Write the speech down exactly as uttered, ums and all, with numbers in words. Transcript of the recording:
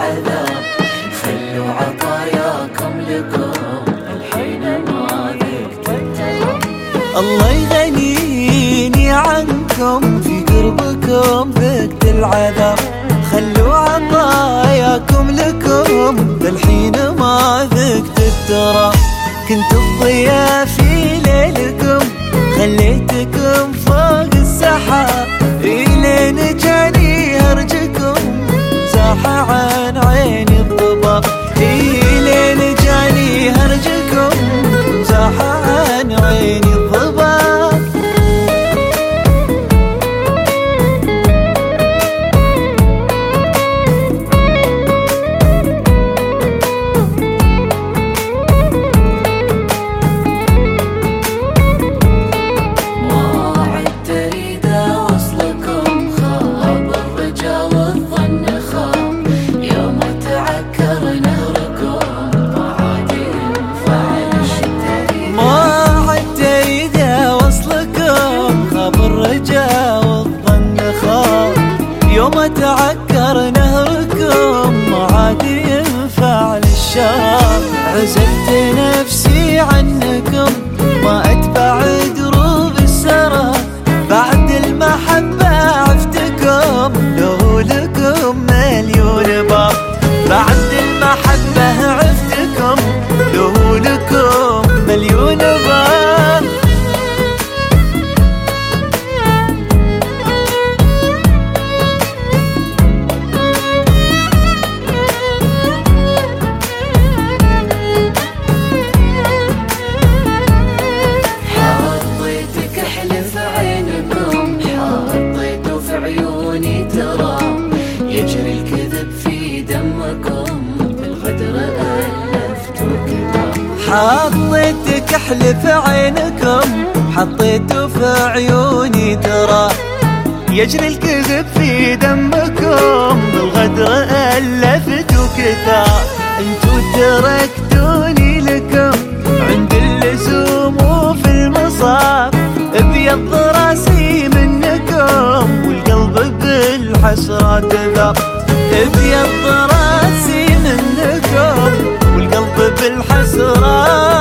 العذاب. خلوا عطاياكم لكم الحين ما ذقت التراب. الله يغنيني عنكم في قربكم ذقت العذاب. خلوا عطاياكم لكم الحين ما ذقت التراب. كنت الضياء في ليلكم خليتكم فوق السحاب. إلين جاني هرجكم زاح عن عيني الضباب. إلين جاني هرجكم زاح عن عيني الضباب. يوم تعكر نهركم ما عاد ينفع للشام. عزلت نفسي عنكم ما أتبع دروب السرى. بعد المحبة عفتكم له لكم مليون باب. بعد المحبة عفتكم له لكم مليون باب. يجري الكذب في دمكم بالغدر ألفت كتاب. حطيت كحل في عينكم حطيته في عيوني ترى. يجري الكذب في دمكم بالغدر ألفت كتاب. انتو تركتوني لكم عند اللزوم وفي المصاب. ابيض راسي منكم والقلب بالحسرة ذاب. ابيض راسي منكم والقلب بالحسرة